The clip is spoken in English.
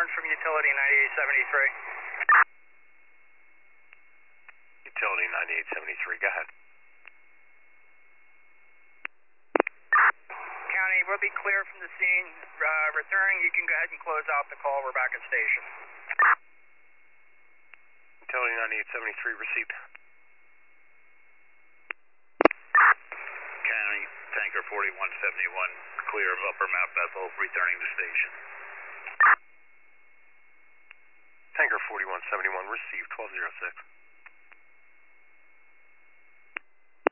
return from utility 9873. Utility 9873, go ahead. County, we'll be clear from the scene. Returning, you can go ahead and close out the call. We're back at station. Utility 9873 received. County, tanker 4171, clear of Upper Mount Bethel, returning to station. Tanker 4171 received 1206.